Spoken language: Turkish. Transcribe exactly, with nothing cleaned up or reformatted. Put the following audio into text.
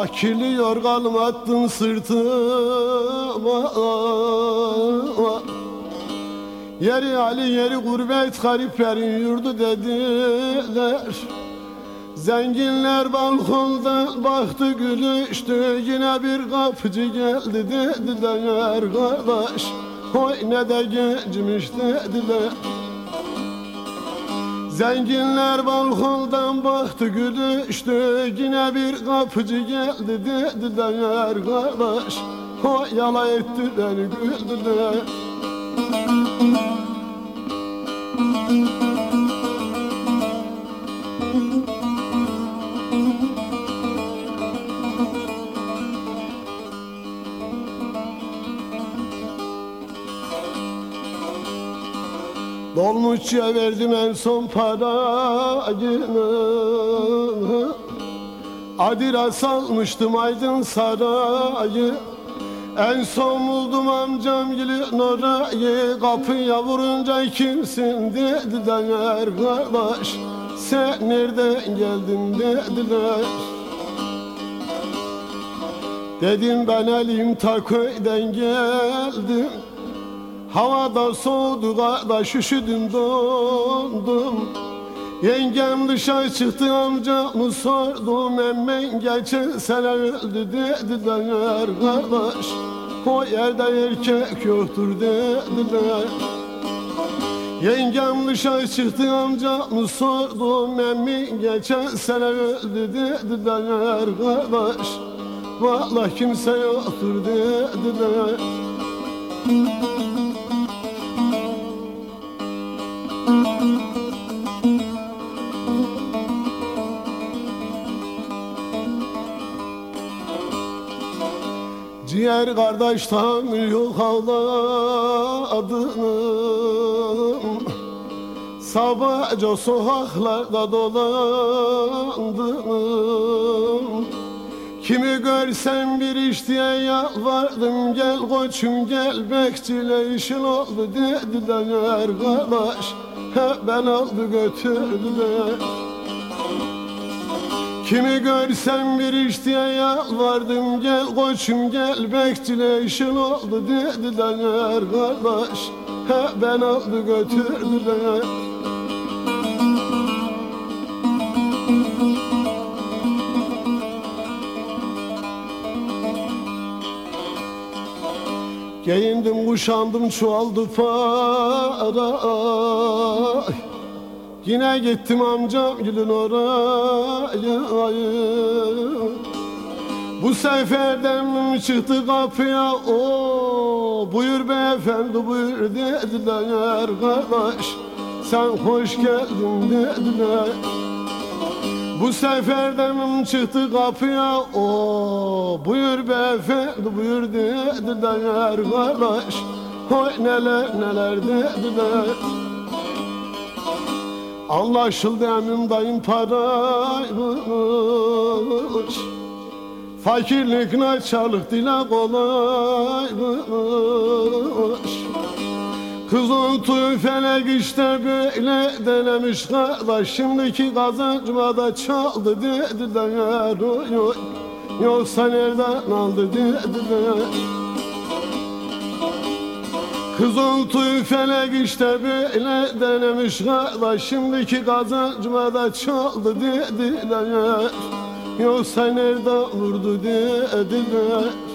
kirli yorganım attın sırtıma. Yeri Ali yeri gurbet gariplerin yurdu dediler. Zenginler balkondan baktı gülüştü, yine bir kapıcı geldi dediler kardeş. Oy ne de gençmiş dediler. Zenginler balkondan baktı gülüştü, yine bir kapıcı geldi dediler kardeş. Oy yala ettiler güldüler. Dolmuşçuya verdim en son parayı, Adira salmıştım Aydın Sarayı. En son buldum amcamgilin orayı, kapıya vurunca kimsin dediler kardeş. Sen nereden geldin dediler. Dedim ben elim Taköy'den geldim. Havada soğudu kardeş, üşüdüm dondum. Yengem dışarı çıktı, amcamı sordum. Emmen geçen sene öldü dediler kardeş. O yerde erkek yoktur dediler. Yengem dışarı çıktı, amcamı sordum. Emmen geçen sene öldü dediler kardeş. Vallahi kimse yoktur dediler. Ciğer kardeş tahammül yok ağladım. Sabahca sokaklarda dolandım. Kimi görsem bir iş diye yalvardım. Gel koçum gel bekçile işin oldu dediler kardeş. Hep ben aldı götürdüler. Kimi görsem bir iş diye yalvardım. Gel koçum gel bekçile işin oldu dediler kardeş. Hep ben aldı götürdüler. Giyindim kuşandım çoğaldı para. Yine gittim amcamgilin oraya. Bu seferden çıktı kapıya, o buyur beyefendi buyur dediler kardeş. Sen hoş geldin dediler. Bu seferden çıktı kapıya, o buyur beyefendi buyur dediler kardeş. Oy neler neler dediler. Anlaşıldı emim dayım paraymış. Fakirlik naçarlık dile kolaymış. Kızın tüy felek işte böyle denemiş kardeş. Şimdiki kazancıma da çaldı dediler. Yoksa nereden aldı dediler. Kızıl tüy felek işte böyle denemiş kardeş. Şimdiki kazancıma da çaldı dediler. Yoksa nereden vurdu dediler.